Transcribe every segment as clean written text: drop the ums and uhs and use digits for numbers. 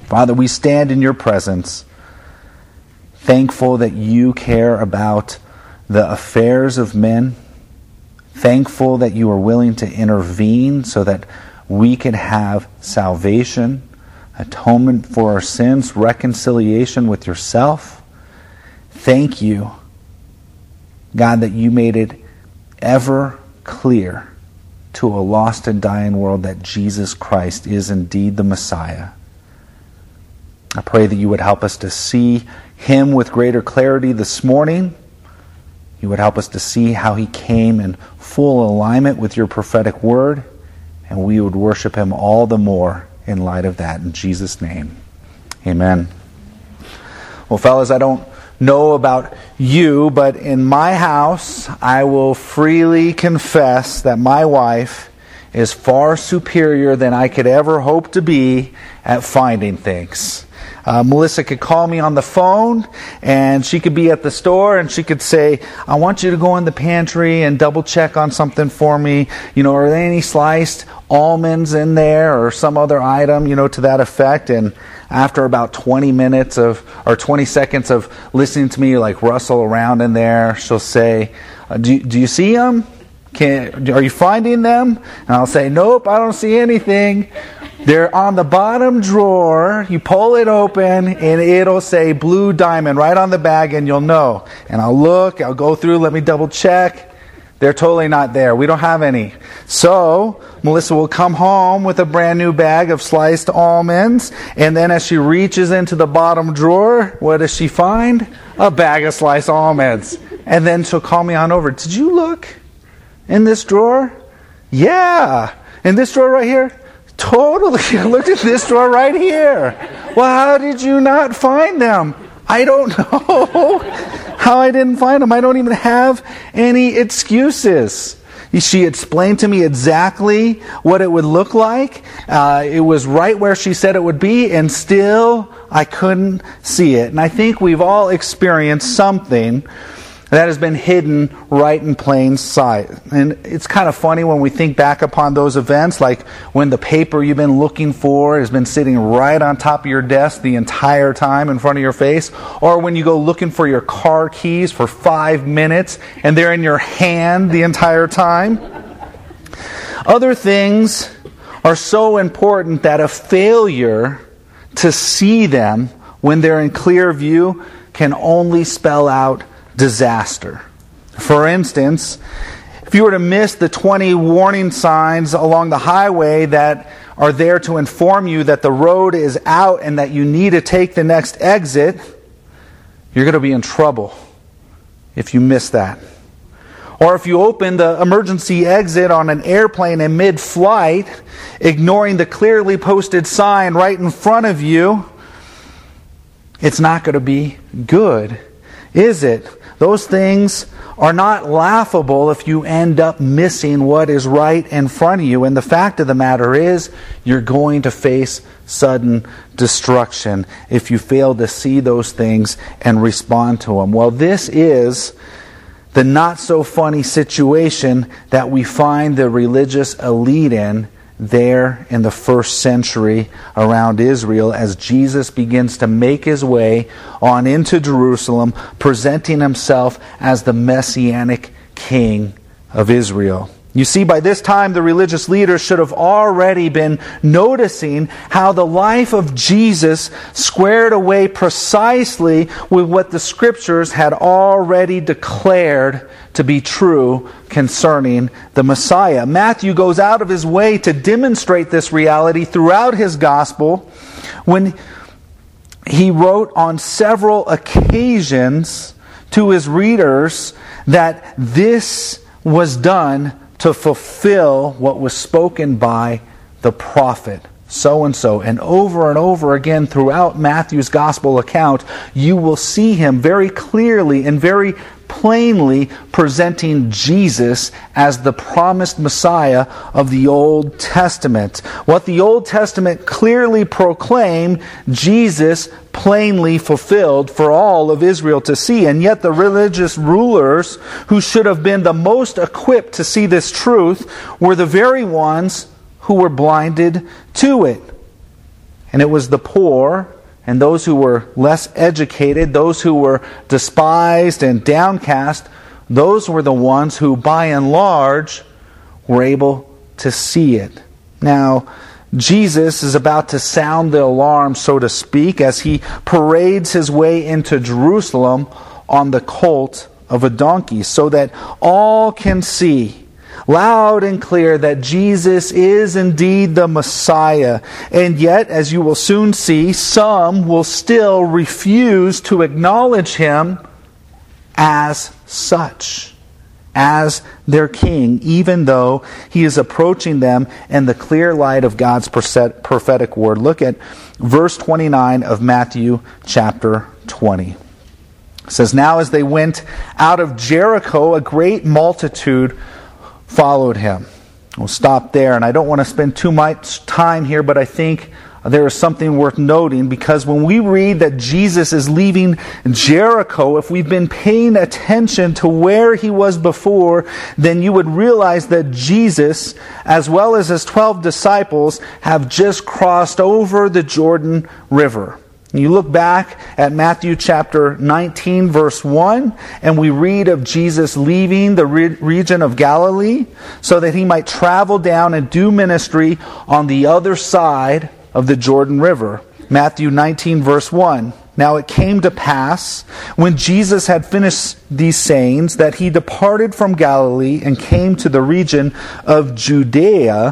Father, we stand in your presence, thankful that you care about the affairs of men, thankful that you are willing to intervene so that we can have salvation, atonement for our sins, reconciliation with yourself. Thank you, God, that you made it ever clear to a lost and dying world that Jesus Christ is indeed the Messiah. I pray that you would help us to see him with greater clarity this morning. You would help us to see how he came in full alignment with your prophetic word, and we would worship him all the more in light of that. In Jesus' name, amen. Well, fellas, I don't know about you, but in my house, I will freely confess that my wife is far superior than I could ever hope to be at finding things. Melissa could call me on the phone, and she could be at the store, and she could say, I want you to go in the pantry and double check on something for me. Are there any sliced almonds in there or some other item, to that effect? And after about 20 seconds of listening to me rustle around in there, she'll say, do you see them? Are you finding them? And I'll say, nope, I don't see anything. They're on the bottom drawer. You pull it open, and it'll say Blue Diamond right on the bag, and you'll know. And I'll look, I'll go through, let me double check. They're totally not there. We don't have any. So, Melissa will come home with a brand new bag of sliced almonds, and then as she reaches into the bottom drawer, what does she find? A bag of sliced almonds. And then she'll call me on over. Did you look in this drawer? Yeah. In this drawer right here? Totally. Look at this drawer right here. Well, how did you not find them? I don't know how I didn't find them. I don't even have any excuses. She explained to me exactly what it would look like. It was right where she said it would be, and still I couldn't see it. And I think we've all experienced something that has been hidden right in plain sight. And it's kind of funny when we think back upon those events, like when the paper you've been looking for has been sitting right on top of your desk the entire time in front of your face, or when you go looking for your car keys for 5 minutes and they're in your hand the entire time. Other things are so important that a failure to see them when they're in clear view can only spell out disaster. For instance, if you were to miss the 20 warning signs along the highway that are there to inform you that the road is out and that you need to take the next exit, you're going to be in trouble if you miss that. Or if you open the emergency exit on an airplane in mid-flight, ignoring the clearly posted sign right in front of you, it's not going to be good, is it? Those things are not laughable if you end up missing what is right in front of you. And the fact of the matter is, you're going to face sudden destruction if you fail to see those things and respond to them. Well, this is the not-so-funny situation that we find the religious elite in there in the first century around Israel as Jesus begins to make his way on into Jerusalem, presenting himself as the Messianic King of Israel. You see, by this time, the religious leaders should have already been noticing how the life of Jesus squared away precisely with what the Scriptures had already declared to be true concerning the Messiah. Matthew goes out of his way to demonstrate this reality throughout his Gospel when he wrote on several occasions to his readers that this was done to fulfill what was spoken by the prophet so-and-so. And over again throughout Matthew's gospel account, you will see him very clearly and very plainly presenting Jesus as the promised Messiah of the Old Testament. What the Old Testament clearly proclaimed, Jesus plainly fulfilled for all of Israel to see. And yet the religious rulers, who should have been the most equipped to see this truth, were the very ones who were blinded to it. And it was the poor and those who were less educated, those who were despised and downcast, those were the ones who, by and large, were able to see it. Now, Jesus is about to sound the alarm, so to speak, as he parades his way into Jerusalem on the colt of a donkey, so that all can see loud and clear that Jesus is indeed the Messiah. And yet, as you will soon see, some will still refuse to acknowledge him as such, as their king, even though he is approaching them in the clear light of God's prophetic word. Look at verse 29 of Matthew chapter 20. It says, "Now as they went out of Jericho, a great multitude followed him." We'll stop there, and I don't want to spend too much time here, but I think there is something worth noting, because when we read that Jesus is leaving Jericho, if we've been paying attention to where he was before, then you would realize that Jesus, as well as his 12 disciples, have just crossed over the Jordan River. You look back at Matthew chapter 19, verse 1, and we read of Jesus leaving the region of Galilee so that he might travel down and do ministry on the other side of the Jordan River. Matthew 19, verse 1. "Now it came to pass, when Jesus had finished these sayings, that he departed from Galilee and came to the region of Judea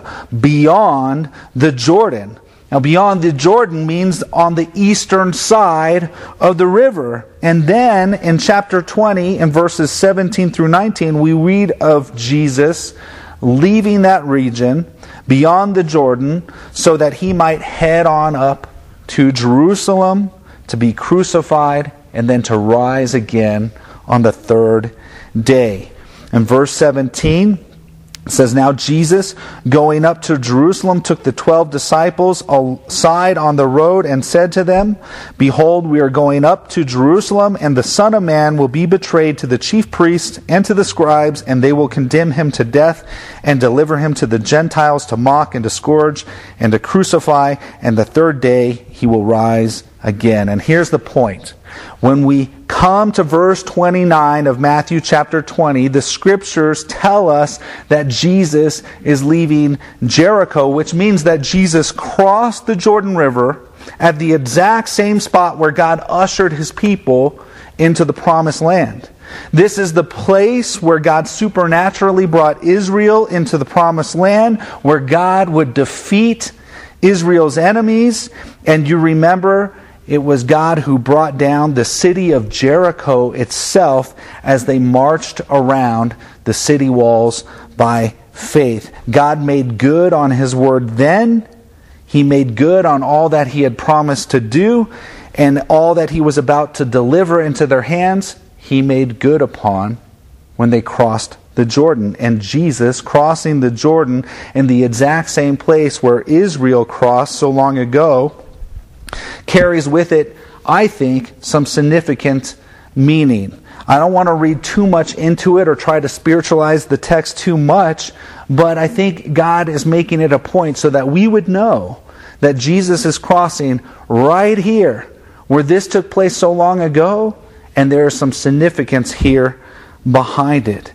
beyond the Jordan." Now, beyond the Jordan means on the eastern side of the river. And then in chapter 20, in verses 17 through 19, we read of Jesus leaving that region beyond the Jordan so that he might head on up to Jerusalem to be crucified and then to rise again on the third day. In verse 17, it says, "Now Jesus, going up to Jerusalem, took the 12 disciples aside on the road and said to them, 'Behold, we are going up to Jerusalem, and the Son of Man will be betrayed to the chief priests and to the scribes, and they will condemn him to death and deliver him to the Gentiles to mock and to scourge and to crucify, and the third day he will rise again.'" And here's the point. When we come to verse 29 of Matthew chapter 20, the scriptures tell us that Jesus is leaving Jericho, which means that Jesus crossed the Jordan River at the exact same spot where God ushered his people into the promised land. This is the place where God supernaturally brought Israel into the promised land, where God would defeat Israel's enemies. And you remember, it was God who brought down the city of Jericho itself as they marched around the city walls by faith. God made good on his word then. He made good on all that he had promised to do, and all that he was about to deliver into their hands, he made good upon when they crossed the Jordan. And Jesus crossing the Jordan in the exact same place where Israel crossed so long ago carries with it, I think, some significant meaning. I don't want to read too much into it or try to spiritualize the text too much, but I think God is making it a point so that we would know that Jesus is crossing right here where this took place so long ago, and there is some significance here behind it.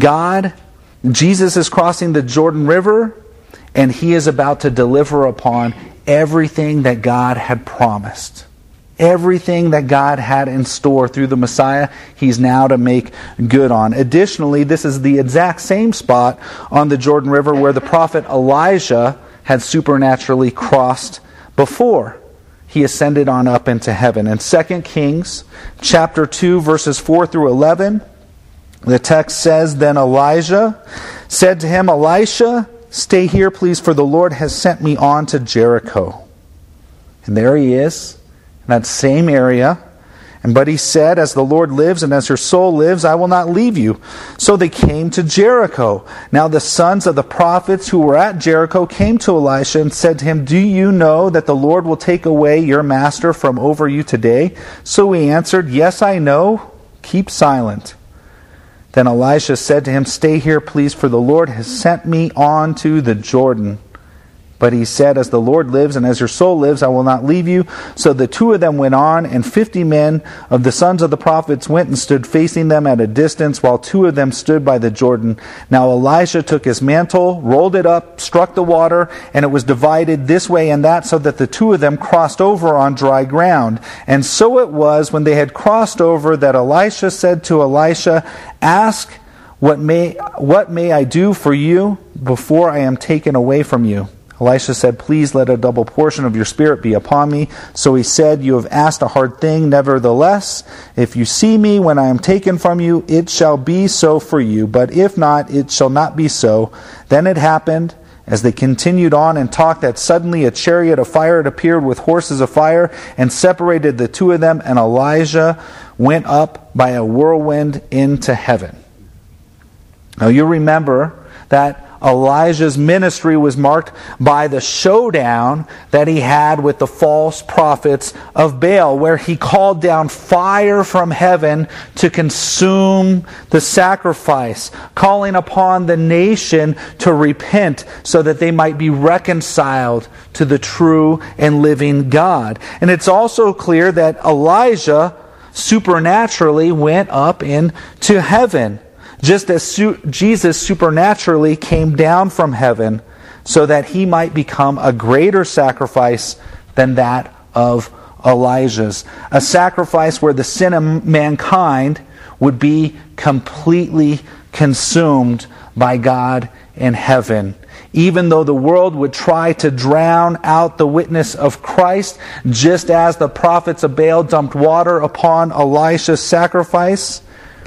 Jesus is crossing the Jordan River, and he is about to deliver upon everything that God had promised. Everything that God had in store through the Messiah, he's now to make good on. Additionally, this is the exact same spot on the Jordan River where the prophet Elijah had supernaturally crossed before he ascended on up into heaven. In 2 Kings chapter 2, verses 4 through 11, the text says, "Then Elijah said to him, 'Elisha, stay here, please, for the Lord has sent me on to Jericho.'" And there he is, in that same area. But he said, "As the Lord lives and as your soul lives, I will not leave you." So they came to Jericho. Now the sons of the prophets who were at Jericho came to Elisha and said to him, "Do you know that the Lord will take away your master from over you today?" So he answered, "Yes, I know. Keep silent." Then Elisha said to him, "Stay here, please, for the Lord has sent me on to the Jordan But he said, as the Lord lives and as your soul lives, I will not leave you. So the two of them went on, and 50 men of the sons of the prophets went and stood facing them at a distance, while 2 of them stood by the Jordan. Now Elisha took his mantle, rolled it up, struck the water, and it was divided this way and that, so that the 2 of them crossed over on dry ground. And so it was, when they had crossed over, that Elisha said to Elisha, ask, what may I do for you before I am taken away from you? Elisha said, please let a double portion of your spirit be upon me. So he said, you have asked a hard thing. Nevertheless, if you see me when I am taken from you, it shall be so for you. But if not, it shall not be so. Then it happened, as they continued on and talked, that suddenly a chariot of fire had appeared with horses of fire and separated the 2 of them, and Elijah went up by a whirlwind into heaven. Now you remember that Elijah's ministry was marked by the showdown that he had with the false prophets of Baal, where he called down fire from heaven to consume the sacrifice, calling upon the nation to repent so that they might be reconciled to the true and living God. And it's also clear that Elijah supernaturally went up into heaven, just as Jesus supernaturally came down from heaven so that he might become a greater sacrifice than that of Elijah's. A sacrifice where the sin of mankind would be completely consumed by God in heaven. Even though the world would try to drown out the witness of Christ, just as the prophets of Baal dumped water upon Elisha's sacrifice,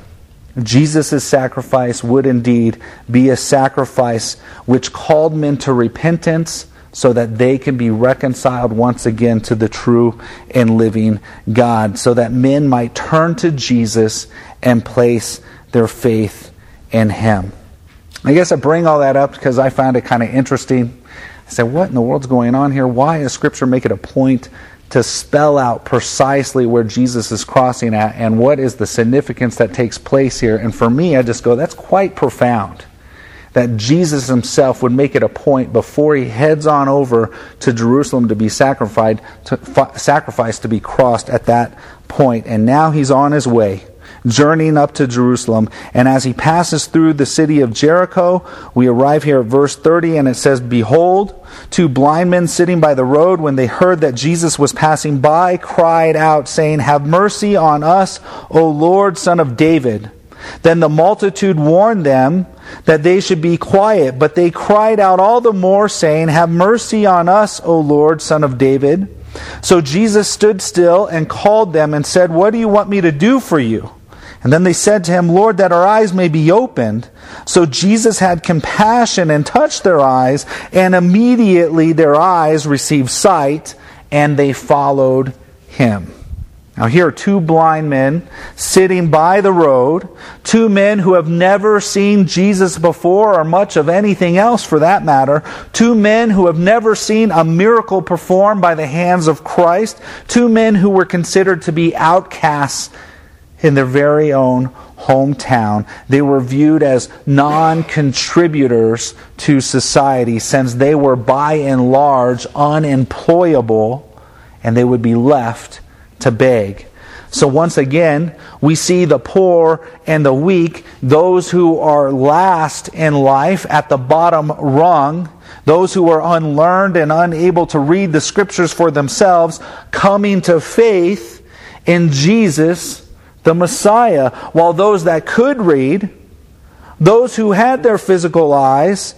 Jesus' sacrifice would indeed be a sacrifice which called men to repentance so that they can be reconciled once again to the true and living God, so that men might turn to Jesus and place their faith in Him. I guess I bring all that up because I found it kind of interesting. I said, what in the world's going on here? Why does Scripture make it a point to spell out precisely where Jesus is crossing at, and what is the significance that takes place here? And for me, I just go, that's quite profound. That Jesus himself would make it a point before he heads on over to Jerusalem to be sacrificed to be crossed at that point. And now he's on his way, journeying up to Jerusalem. And as he passes through the city of Jericho, we arrive here at verse 30, and it says, behold, 2 blind men sitting by the road, when they heard that Jesus was passing by, cried out, saying, have mercy on us, O Lord, Son of David. Then the multitude warned them that they should be quiet, but they cried out all the more, saying, have mercy on us, O Lord, Son of David. So Jesus stood still and called them and said, what do you want me to do for you? And then they said to him, Lord, that our eyes may be opened. So Jesus had compassion and touched their eyes, and immediately their eyes received sight, and they followed him. Now here are 2 blind men sitting by the road, 2 men who have never seen Jesus before, or much of anything else for that matter, 2 men who have never seen a miracle performed by the hands of Christ, 2 men who were considered to be outcasts in their very own hometown. They were viewed as non-contributors to society, since they were by and large unemployable, and they would be left to beg. So once again, we see the poor and the weak, those who are last in life at the bottom rung, those who are unlearned and unable to read the Scriptures for themselves, coming to faith in Jesus, the Messiah, while those that could read, those who had their physical eyes,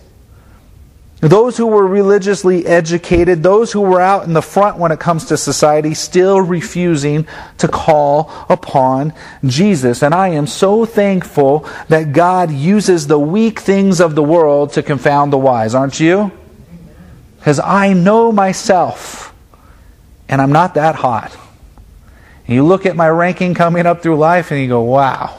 those who were religiously educated, those who were out in the front when it comes to society, still refusing to call upon Jesus. And I am so thankful that God uses the weak things of the world to confound the wise, aren't you? Because I know myself, and I'm not that hot. And you look at my ranking coming up through life and you go, wow,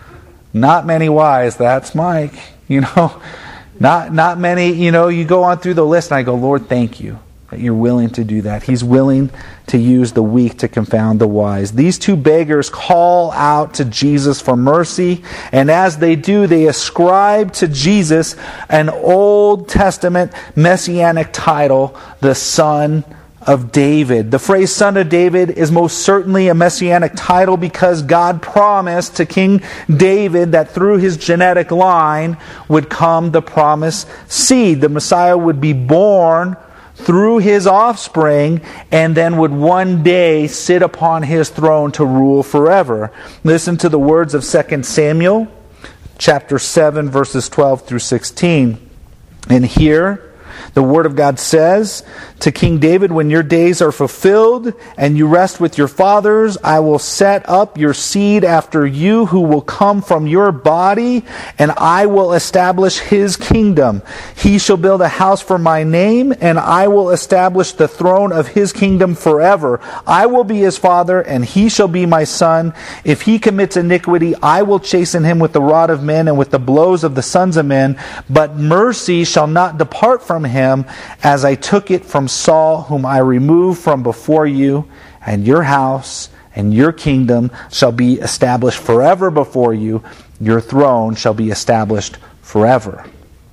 not many wise, that's Mike. Not many, you go on through the list and I go, Lord, thank you. that you're willing to do that. He's willing to use the weak to confound the wise. These two beggars call out to Jesus for mercy, and as they do, they ascribe to Jesus an Old Testament messianic title, the Son of David. The phrase Son of David is most certainly a messianic title because God promised to King David that through his genetic line would come the promised seed. The Messiah would be born through his offspring and then would one day sit upon his throne to rule forever. Listen to the words of 2 Samuel chapter 7 verses 12 through 16. And here the Word of God says to King David, when your days are fulfilled and you rest with your fathers, I will set up your seed after you who will come from your body, and I will establish his kingdom. He shall build a house for my name, and I will establish the throne of his kingdom forever. I will be his father, and he shall be my son. If he commits iniquity, I will chasten him with the rod of men and with the blows of the sons of men. But mercy shall not depart from him, as I took it from Saul, whom I removed from before you, and your house and your kingdom shall be established forever before you. Your throne shall be established forever.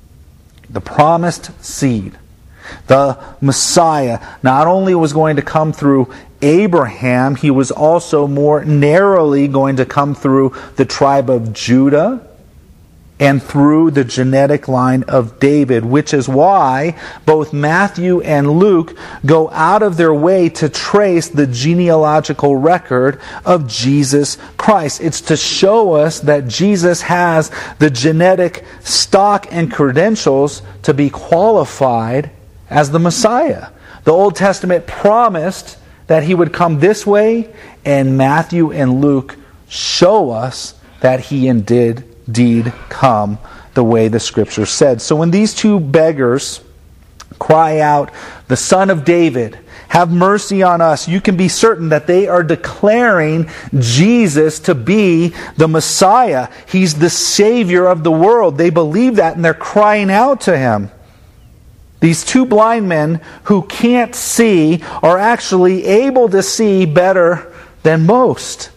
The promised seed, the Messiah, not only was going to come through Abraham, he was also more narrowly going to come through the tribe of Judah and through the genetic line of David, which is why both Matthew and Luke go out of their way to trace the genealogical record of Jesus Christ. It's to show us that Jesus has the genetic stock and credentials to be qualified as the Messiah. The Old Testament promised that he would come this way, and Matthew and Luke show us that he indeed come the way the Scripture said. So when these two beggars cry out, the Son of David, have mercy on us, you can be certain that they are declaring Jesus to be the Messiah. He's the Savior of the world. They believe that and they're crying out to him. These two blind men who can't see are actually able to see better than most.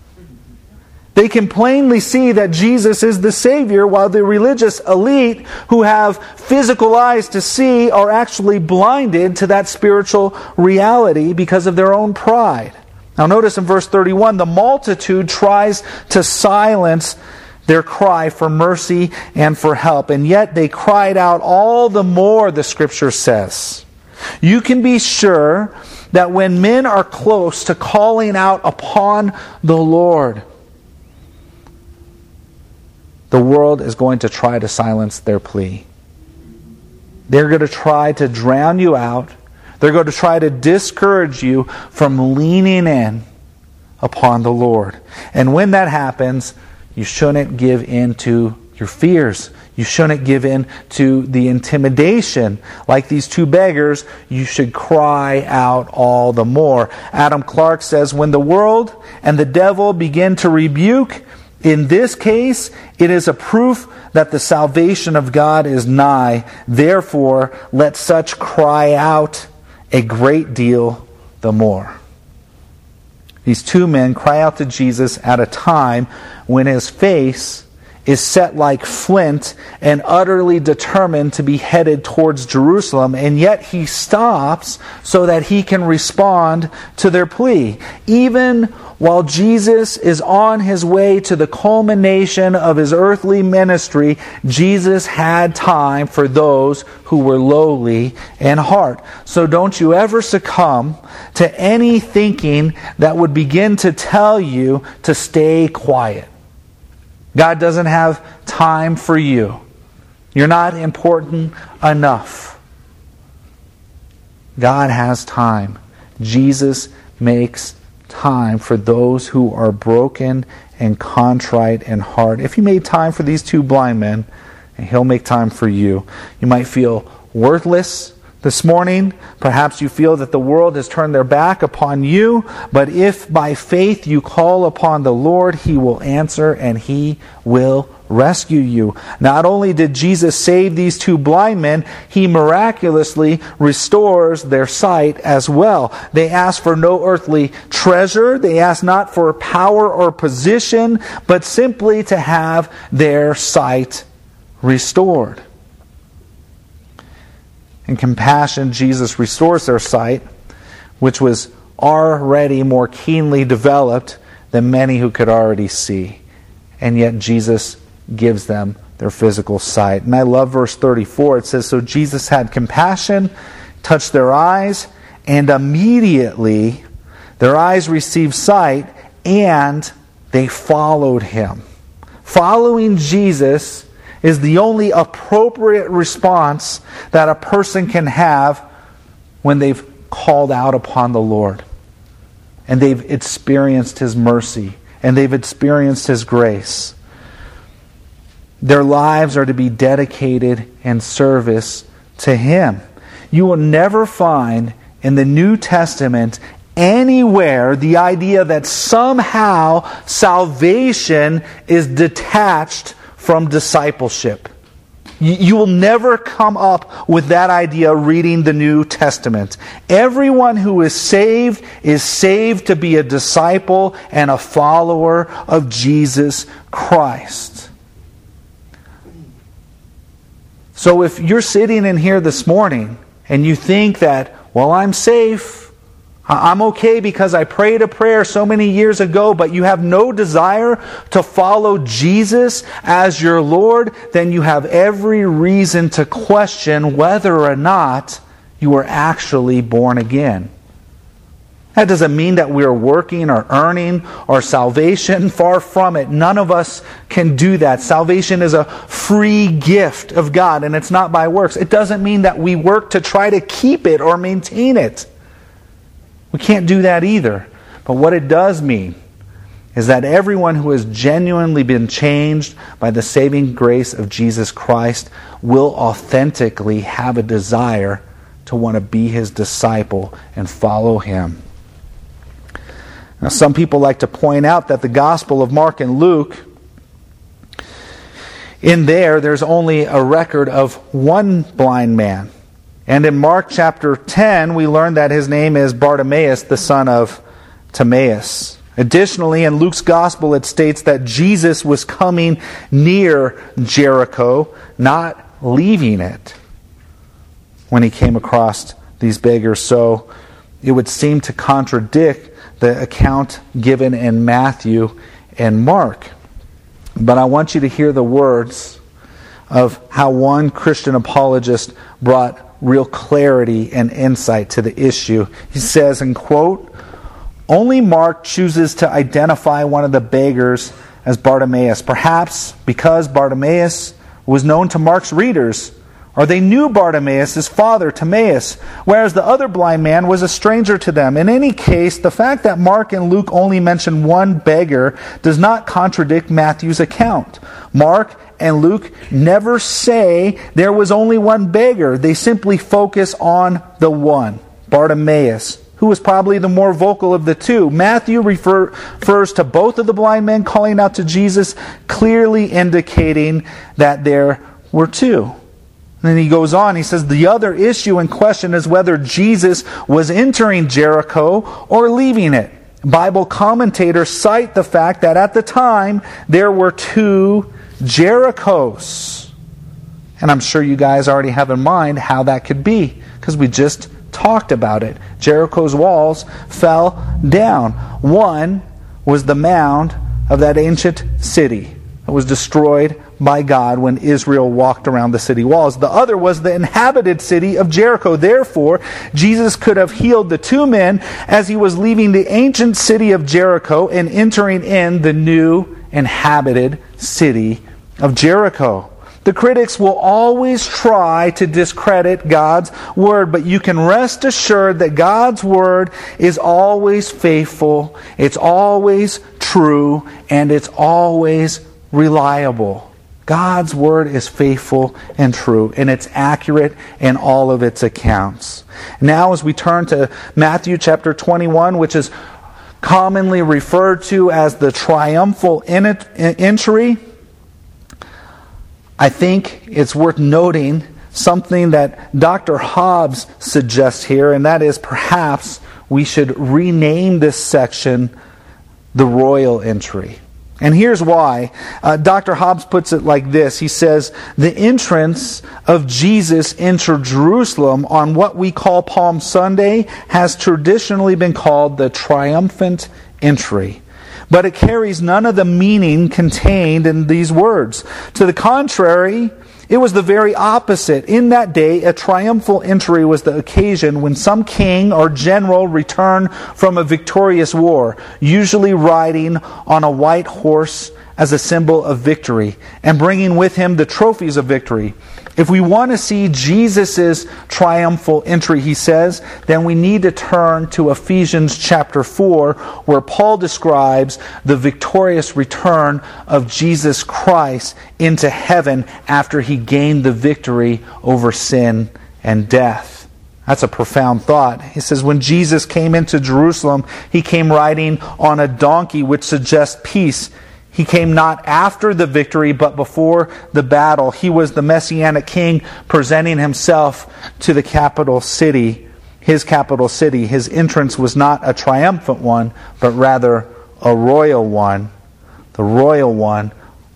They can plainly see that Jesus is the Savior, while the religious elite who have physical eyes to see are actually blinded to that spiritual reality because of their own pride. Now notice in verse 31, the multitude tries to silence their cry for mercy and for help, and yet they cried out all the more, the Scripture says. You can be sure that when men are close to calling out upon the Lord, the world is going to try to silence their plea. They're going to try to drown you out. They're going to try to discourage you from leaning in upon the Lord. And when that happens, you shouldn't give in to your fears. You shouldn't give in to the intimidation. Like these two beggars, you should cry out all the more. Adam Clarke says, when the world and the devil begin to rebuke, in this case, it is a proof that the salvation of God is nigh. Therefore, let such cry out a great deal the more. These two men cry out to Jesus at a time when his face is set like flint and utterly determined to be headed towards Jerusalem, and yet he stops so that he can respond to their plea. Even while Jesus is on his way to the culmination of his earthly ministry, Jesus had time for those who were lowly in heart. So don't you ever succumb to any thinking that would begin to tell you to stay quiet. God doesn't have time for you. You're not important enough. God has time. Jesus makes time for those who are broken and contrite in heart. If he made time for these two blind men, he'll make time for you. You might feel worthless this morning. Perhaps you feel that the world has turned their back upon you. But if by faith you call upon the Lord, he will answer and he will rescue you. Not only did Jesus save these two blind men, he miraculously restores their sight as well. They ask for no earthly treasure. They ask not for power or position, but simply to have their sight restored. In compassion, Jesus restores their sight, which was already more keenly developed than many who could already see. And yet Jesus gives them their physical sight. And I love verse 34. It says, "So Jesus had compassion, touched their eyes, and immediately their eyes received sight, and they followed him." Following Jesus is the only appropriate response that a person can have when they've called out upon the Lord and they've experienced his mercy and they've experienced his grace. Their lives are to be dedicated in service to him. You will never find in the New Testament anywhere the idea that somehow salvation is detached from discipleship. You will never come up with that idea reading the New Testament. Everyone who is saved to be a disciple and a follower of Jesus Christ. So if you're sitting in here this morning and you think that, well, I'm safe, I'm okay because I prayed a prayer so many years ago, but you have no desire to follow Jesus as your Lord, then you have every reason to question whether or not you were actually born again. That doesn't mean that we are working or earning our salvation. Far from it. None of us can do that. Salvation is a free gift of God, and it's not by works. It doesn't mean that we work to try to keep it or maintain it. We can't do that either. But what it does mean is that everyone who has genuinely been changed by the saving grace of Jesus Christ will authentically have a desire to want to be his disciple and follow him. Now, some people like to point out that the Gospel of Mark and Luke, in there's only a record of one blind man. And in Mark chapter 10, we learn that his name is Bartimaeus, the son of Timaeus. Additionally, in Luke's Gospel, it states that Jesus was coming near Jericho, not leaving it, when he came across these beggars. So it would seem to contradict the account given in Matthew and Mark. But I want you to hear the words of how one Christian apologist brought real clarity and insight to the issue. He says, and quote, "Only Mark chooses to identify one of the beggars as Bartimaeus, perhaps because Bartimaeus was known to Mark's readers, or they knew Bartimaeus' father, Timaeus, whereas the other blind man was a stranger to them. In any case, the fact that Mark and Luke only mention one beggar does not contradict Matthew's account. Mark and Luke never say there was only one beggar. They simply focus on the one, Bartimaeus, who was probably the more vocal of the two. Matthew refers to both of the blind men calling out to Jesus, clearly indicating that there were two. And then he goes on, he says, the other issue in question is whether Jesus was entering Jericho or leaving it. Bible commentators cite the fact that at the time there were two Jerichos. And I'm sure you guys already have in mind how that could be, because we just talked about it. Jericho's walls fell down. One was the mound of that ancient city that was destroyed by God when Israel walked around the city walls. The other was the inhabited city of Jericho. Therefore, Jesus could have healed the two men as he was leaving the ancient city of Jericho and entering in the new inhabited city of Jericho. The critics will always try to discredit God's word, but you can rest assured that God's word is always faithful, it's always true, and it's always reliable. God's word is faithful and true, and it's accurate in all of its accounts. Now, as we turn to Matthew chapter 21, which is commonly referred to as the triumphal entry, I think it's worth noting something that Dr. Hobbs suggests here, and that is perhaps we should rename this section the royal entry. And here's why. Dr. Hobbs puts it like this. He says, the entrance of Jesus into Jerusalem on what we call Palm Sunday has traditionally been called the triumphant entry. But it carries none of the meaning contained in these words. To the contrary, it was the very opposite. In that day, a triumphal entry was the occasion when some king or general returned from a victorious war, usually riding on a white horse as a symbol of victory, and bringing with him the trophies of victory. If we want to see Jesus' triumphal entry, he says, then we need to turn to Ephesians chapter 4, where Paul describes the victorious return of Jesus Christ into heaven after he gained the victory over sin and death. That's a profound thought. He says, when Jesus came into Jerusalem, he came riding on a donkey, which suggests peace. He came not after the victory, but before the battle. He was the Messianic king presenting himself to the capital city, his capital city. His entrance was not a triumphant one, but rather a royal one. The royal one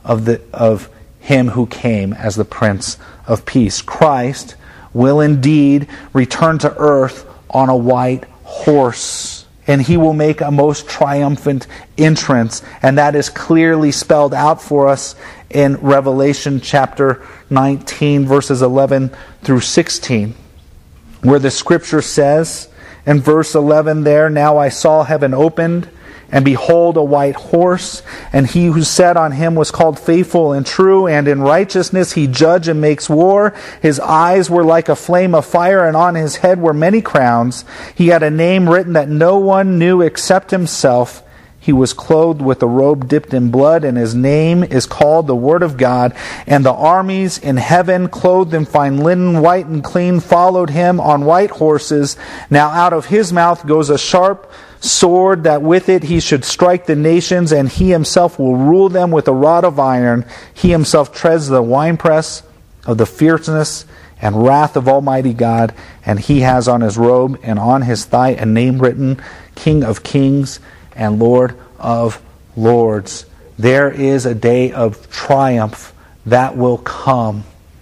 of him who came as the Prince of Peace. Christ will indeed return to earth on a white horse. And he will make a most triumphant entrance. And that is clearly spelled out for us in Revelation chapter 19, verses 11 through 16. Where the scripture says, in verse 11 there, now I saw heaven opened, and behold, a white horse, and he who sat on him was called Faithful and True, and in righteousness he judges and makes war. His eyes were like a flame of fire, and on his head were many crowns. He had a name written that no one knew except himself. He was clothed with a robe dipped in blood, and his name is called the Word of God. And the armies in heaven, clothed in fine linen, white and clean, followed him on white horses. Now out of his mouth goes a sharp sword, that with it he should strike the nations, and he himself will rule them with a rod of iron. He himself treads the winepress of the fierceness and wrath of Almighty God, and he has on his robe and on his thigh a name written, King of Kings and Lord of Lords. There is a day of triumph that will come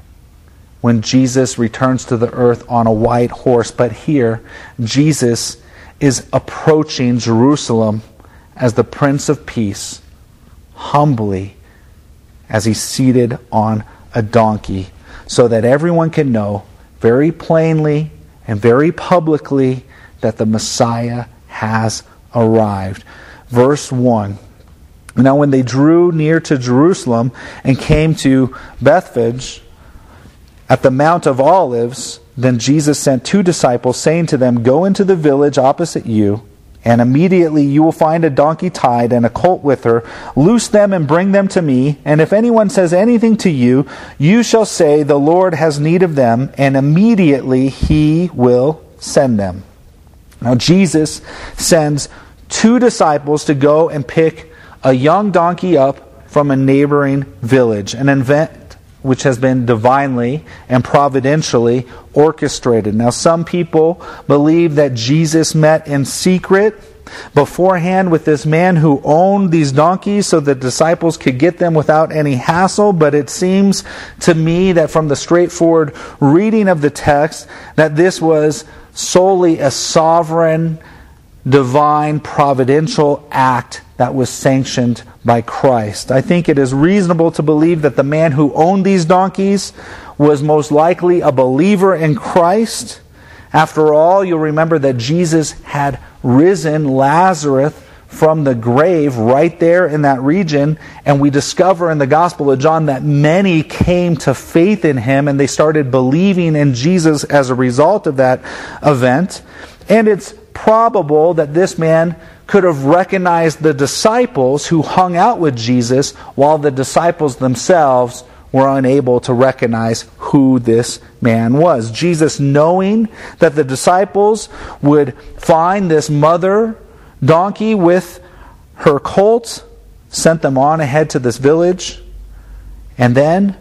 when Jesus returns to the earth on a white horse. But here, Jesus is approaching Jerusalem as the Prince of Peace, humbly, as he's seated on a donkey, so that everyone can know very plainly and very publicly that the Messiah has arrived. Verse 1. Now when they drew near to Jerusalem and came to Bethphage at the Mount of Olives, then Jesus sent 2 disciples, saying to them, go into the village opposite you, and immediately you will find a donkey tied and a colt with her. Loose them and bring them to me. And if anyone says anything to you, you shall say, the Lord has need of them, and immediately he will send them. Now Jesus sends 2 disciples to go and pick a young donkey up from a neighboring village, an event which has been divinely and providentially orchestrated. Now, some people believe that Jesus met in secret beforehand with this man who owned these donkeys so the disciples could get them without any hassle. But it seems to me that from the straightforward reading of the text that this was solely a sovereign, divine, providential act that was sanctioned by Christ. I think it is reasonable to believe that the man who owned these donkeys was most likely a believer in Christ. After all, you'll remember that Jesus had risen Lazarus from the grave right there in that region, and we discover in the Gospel of John that many came to faith in him and they started believing in Jesus as a result of that event. And it's probable that this man could have recognized the disciples who hung out with Jesus, while the disciples themselves were unable to recognize who this man was. Jesus, knowing that the disciples would find this mother donkey with her colt, sent them on ahead to this village. And then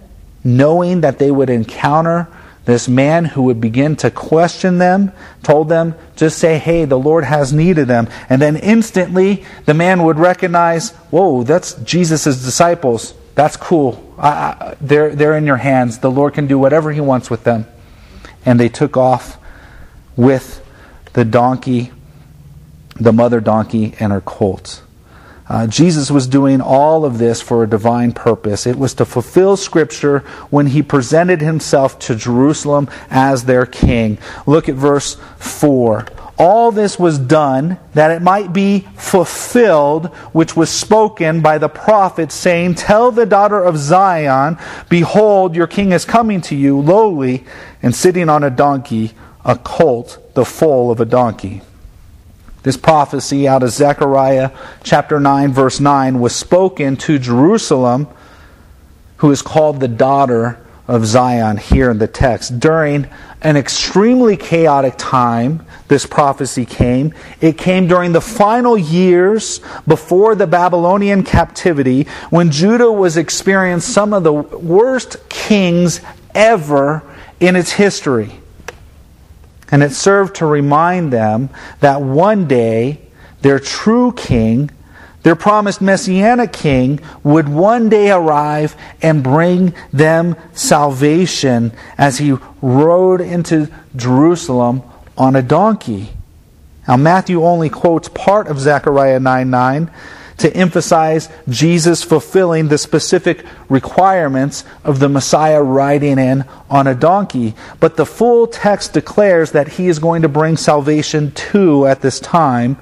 knowing that they would encounter this man who would begin to question them, told them, just say, hey, the Lord has need of them. And then instantly, the man would recognize, whoa, that's Jesus' disciples. That's cool. They're in your hands. The Lord can do whatever He wants with them. And they took off with the donkey, the mother donkey, and her colt. Jesus was doing all of this for a divine purpose. It was to fulfill Scripture when He presented Himself to Jerusalem as their king. Look at verse 4. All this was done that it might be fulfilled, which was spoken by the prophet, saying, tell the daughter of Zion, behold, your king is coming to you, lowly, and sitting on a donkey, a colt, the foal of a donkey. This prophecy out of Zechariah chapter 9, verse 9, was spoken to Jerusalem, who is called the daughter of Zion here in the text. During an extremely chaotic time, this prophecy came. It came during the final years before the Babylonian captivity, when Judah was experiencing some of the worst kings ever in its history. And it served to remind them that one day their true king, their promised messianic king, would one day arrive and bring them salvation as He rode into Jerusalem on a donkey. Now Matthew only quotes part of Zechariah 9:9 to emphasize Jesus fulfilling the specific requirements of the Messiah riding in on a donkey. But the full text declares that He is going to bring salvation too at this time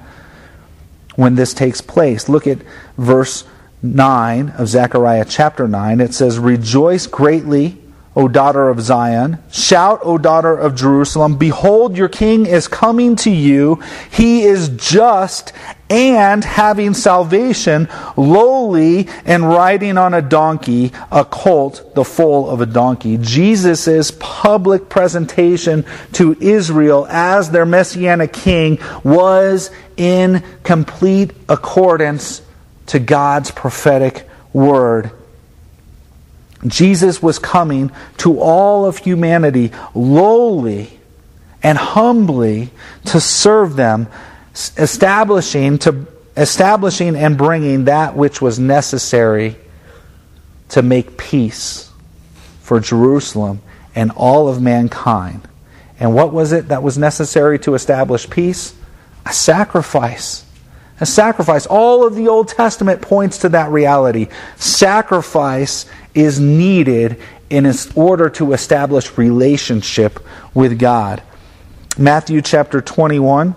when this takes place. Look at verse 9 of Zechariah chapter 9. It says, rejoice greatly, O daughter of Zion. Shout, O daughter of Jerusalem. Behold, your king is coming to you. He is just and having salvation, lowly and riding on a donkey, a colt, the foal of a donkey. Jesus' public presentation to Israel as their messianic king was in complete accordance to God's prophetic word. Jesus was coming to all of humanity lowly and humbly to serve them, establishing and bringing that which was necessary to make peace for Jerusalem and all of mankind. And what was it that was necessary to establish peace? A sacrifice. A sacrifice. All of the Old Testament points to that reality. Sacrifice is needed in order to establish relationship with God. Matthew chapter 21,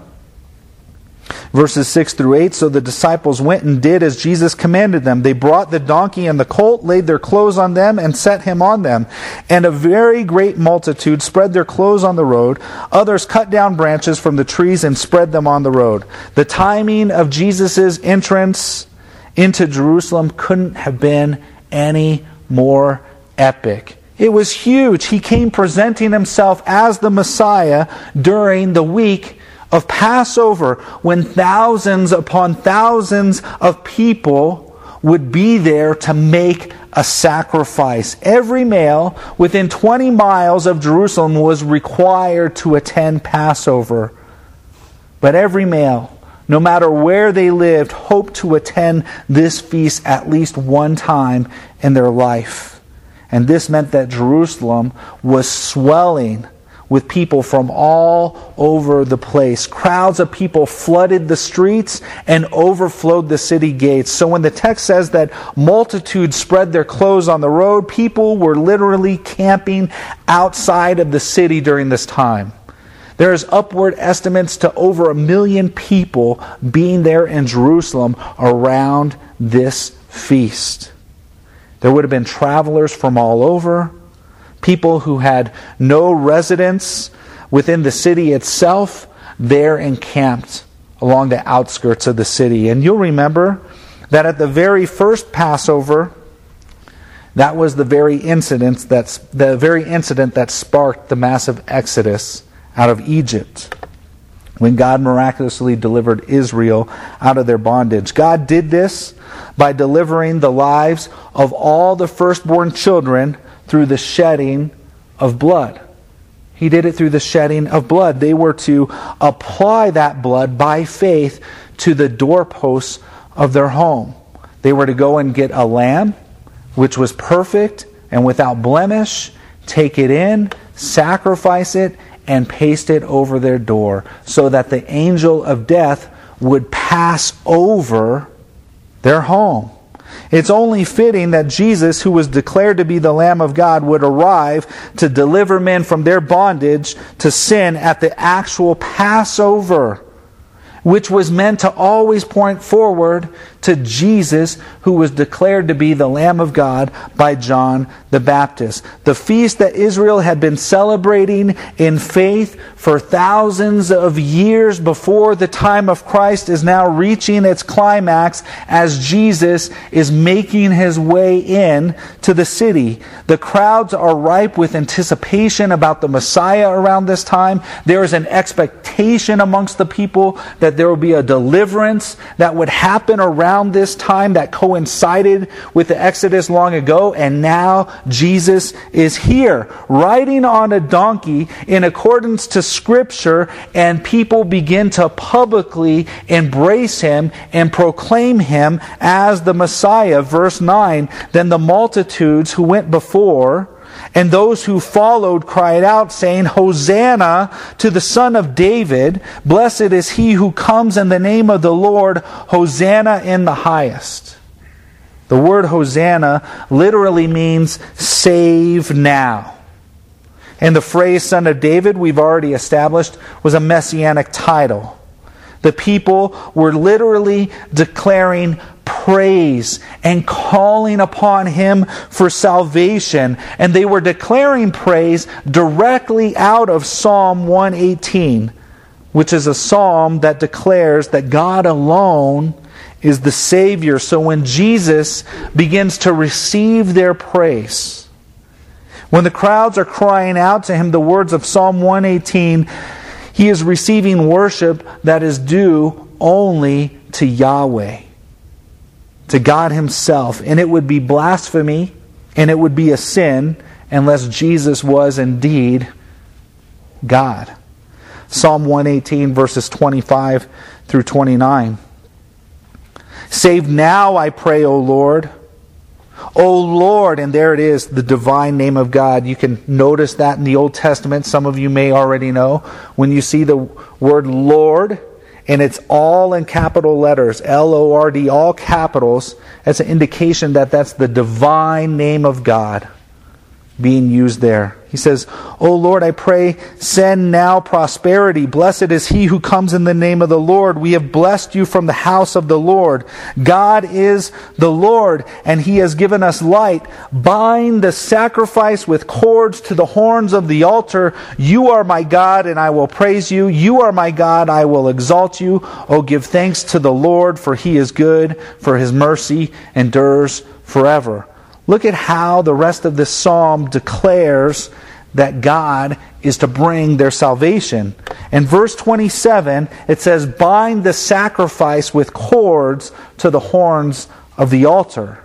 verses 6 through 8. So the disciples went and did as Jesus commanded them. They brought the donkey and the colt, laid their clothes on them, and set Him on them. And a very great multitude spread their clothes on the road. Others cut down branches from the trees and spread them on the road. The timing of Jesus' entrance into Jerusalem couldn't have been any more epic. It was huge. He came presenting Himself as the Messiah during the week of Passover, when thousands upon thousands of people would be there to make a sacrifice. Every male within 20 miles of Jerusalem was required to attend Passover. But every male, no matter where they lived, hoped to attend this feast at least one time in their life. And this meant that Jerusalem was swelling with people from all over the place. Crowds of people flooded the streets and overflowed the city gates. So when the text says that multitudes spread their clothes on the road, people were literally camping outside of the city during this time. There's upward estimates to over 1 million people being there in Jerusalem around this feast. There would have been travelers from all over, people who had no residence within the city itself, there encamped along the outskirts of the city. And you'll remember that at the very first Passover, that was the very incident that sparked the massive exodus out of Egypt, when God miraculously delivered Israel out of their bondage. God did this by delivering the lives of all the firstborn children through the shedding of blood. He did it through the shedding of blood. They were to apply that blood by faith to the doorposts of their home. They were to go and get a lamb, which was perfect and without blemish, take it in, sacrifice it, and paste it over their door so that the angel of death would pass over their home. It's only fitting that Jesus, who was declared to be the Lamb of God, would arrive to deliver men from their bondage to sin at the actual Passover, which was meant to always point forward to Jesus, who was declared to be the Lamb of God by John the Baptist. The feast that Israel had been celebrating in faith for thousands of years before the time of Christ is now reaching its climax as Jesus is making his way in to the city. The crowds are ripe with anticipation about the Messiah around this time. There is an expectation amongst the people that there will be a deliverance that would happen around this time that coincided with the Exodus long ago, and now Jesus is here, riding on a donkey in accordance to Scripture, and people begin to publicly embrace him and proclaim him as the Messiah. Verse 9, then the multitudes who went before and those who followed cried out, saying, Hosanna to the Son of David. Blessed is he who comes in the name of the Lord. Hosanna in the highest. The word Hosanna literally means save now. And the phrase Son of David, we've already established, was a messianic title. The people were literally declaring praise and calling upon him for salvation. And they were declaring praise directly out of Psalm 118, which is a psalm that declares that God alone is the Savior. So when Jesus begins to receive their praise, when the crowds are crying out to him the words of Psalm 118, he is receiving worship that is due only to Yahweh, to God himself. And it would be blasphemy and it would be a sin unless Jesus was indeed God. Psalm 118 verses 25 through 29. Save now, I pray, O Lord. O Lord, and there it is, the divine name of God. You can notice that in the Old Testament. Some of you may already know. When you see the word Lord, and it's all in capital letters, L-O-R-D, all capitals, that's an indication that that's the divine name of God being used there. He says, O Lord, I pray, send now prosperity. Blessed is he who comes in the name of the Lord. We have blessed you from the house of the Lord. God is the Lord, and he has given us light. Bind the sacrifice with cords to the horns of the altar. You are my God, and I will praise you. You are my God, I will exalt you. Oh, give thanks to the Lord, for he is good, for his mercy endures forever. Look at how the rest of this psalm declares that God is to bring their salvation. In verse 27, it says, bind the sacrifice with cords to the horns of the altar.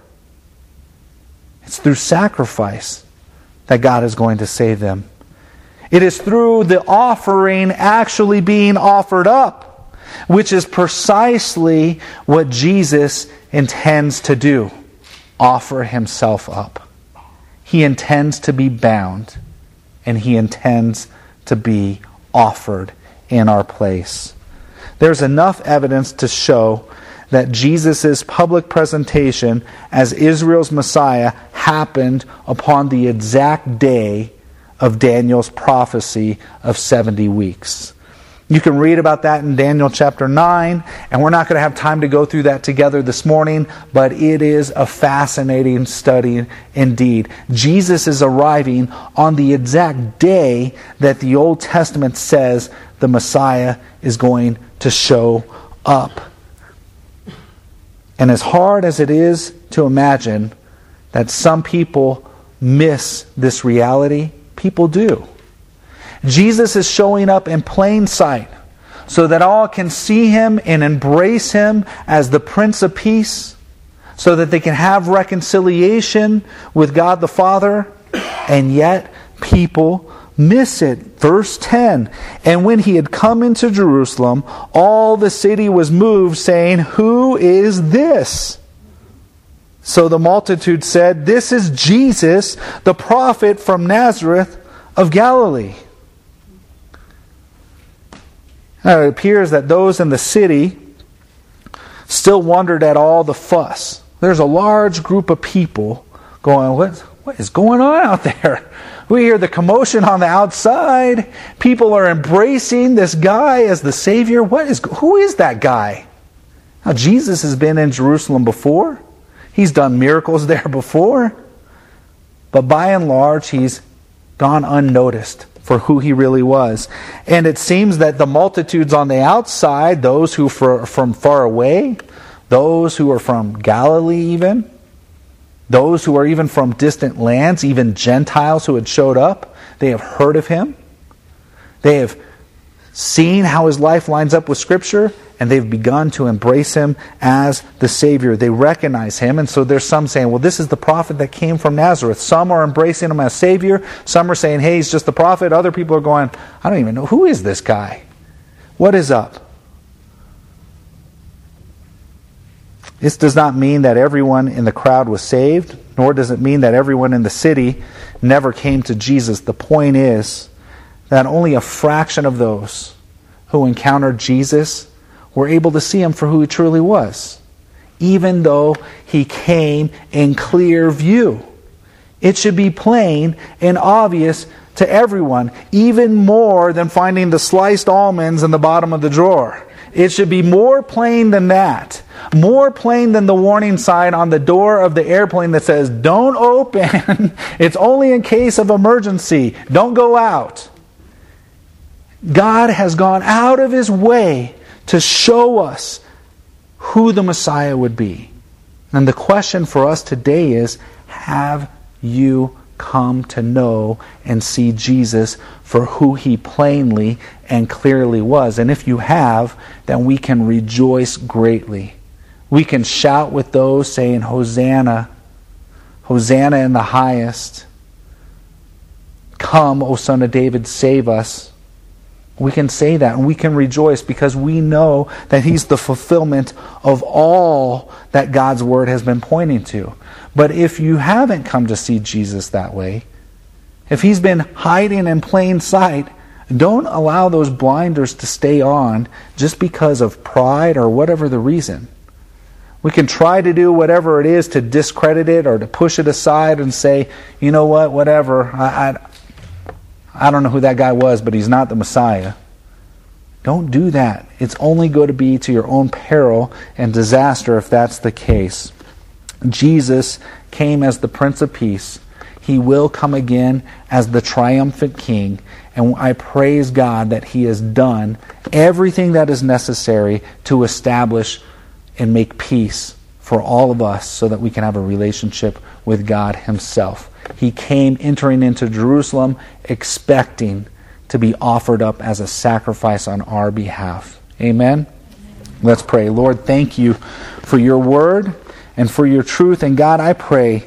It's through sacrifice that God is going to save them. It is through the offering actually being offered up, which is precisely what Jesus intends to do. Offer himself up. He intends to be bound, and he intends to be offered in our place. There's enough evidence to show that Jesus' public presentation as Israel's Messiah happened upon the exact day of Daniel's prophecy of 70 weeks. You can read about that in Daniel chapter 9, and we're not going to have time to go through that together this morning, but it is a fascinating study indeed. Jesus is arriving on the exact day that the Old Testament says the Messiah is going to show up. And as hard as it is to imagine that some people miss this reality, people do. Jesus is showing up in plain sight so that all can see him and embrace him as the Prince of Peace, so that they can have reconciliation with God the Father, And yet people miss it. Verse 10, and when he had come into Jerusalem, all the city was moved, saying, "Who is this?" So the multitude said, "This is Jesus, the prophet from Nazareth of Galilee." Now it appears that those in the city still wondered at all the fuss. There's a large group of people going, what is going on out there? We hear the commotion on the outside. People are embracing this guy as the Savior. Who is that guy? Now, Jesus has been in Jerusalem before. He's done miracles there before. But by and large, he's gone unnoticed for who he really was. And it seems that the multitudes on the outside, those who were from far away, those who are from Galilee even, those who are even from distant lands, even Gentiles who had showed up, they have heard of him. They have seen how his life lines up with Scripture, and they've begun to embrace him as the Savior. They recognize him, and so there's some saying, well, this is the prophet that came from Nazareth. Some are embracing him as Savior. Some are saying, hey, he's just the prophet. Other people are going, I don't even know, who is this guy? What is up? This does not mean that everyone in the crowd was saved, nor does it mean that everyone in the city never came to Jesus. The point is that only a fraction of those who encountered Jesus were able to see him for who he truly was, even though he came in clear view. It should be plain and obvious to everyone, even more than finding the sliced almonds in the bottom of the drawer. It should be more plain than that. More plain than the warning sign on the door of the airplane that says, "Don't open. It's only in case of emergency. Don't go out." God has gone out of his way to show us who the Messiah would be. And the question for us today is, have you come to know and see Jesus for who he plainly and clearly was? And if you have, then we can rejoice greatly. We can shout with those saying, Hosanna, Hosanna in the highest. Come, O Son of David, save us. We can say that and we can rejoice because we know that he's the fulfillment of all that God's Word has been pointing to. But if you haven't come to see Jesus that way, if he's been hiding in plain sight, don't allow those blinders to stay on just because of pride or whatever the reason. We can try to do whatever it is to discredit it or to push it aside and say, you know what, whatever, I don't know who that guy was, but he's not the Messiah. Don't do that. It's only going to be to your own peril and disaster if that's the case. Jesus came as the Prince of Peace. He will come again as the triumphant King. And I praise God that he has done everything that is necessary to establish and make peace for all of us so that we can have a relationship with God himself. He came entering into Jerusalem expecting to be offered up as a sacrifice on our behalf. Amen? Let's pray. Lord, thank you for your word and for your truth. And God, I pray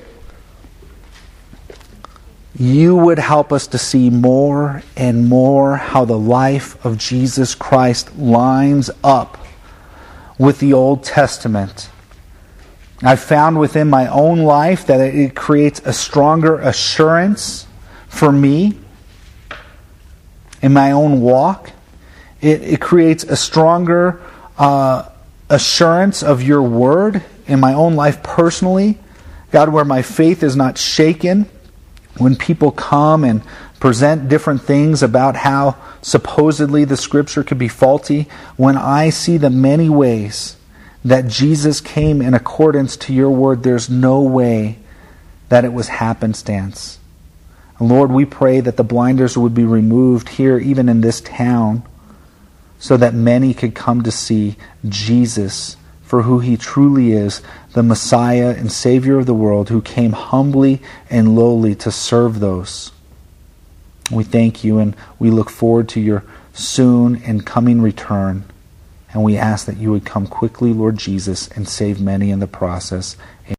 you would help us to see more and more how the life of Jesus Christ lines up with the Old Testament. I've found within my own life that it creates a stronger assurance for me in my own walk. It creates a stronger assurance of your word in my own life personally. God, where my faith is not shaken when people come and present different things about how supposedly the Scripture could be faulty, when I see the many ways that Jesus came in accordance to your word, there's no way that it was happenstance. And Lord, we pray that the blinders would be removed here, even in this town, so that many could come to see Jesus for who he truly is, the Messiah and Savior of the world, who came humbly and lowly to serve those. We thank you and we look forward to your soon and coming return. And we ask that you would come quickly, Lord Jesus, and save many in the process.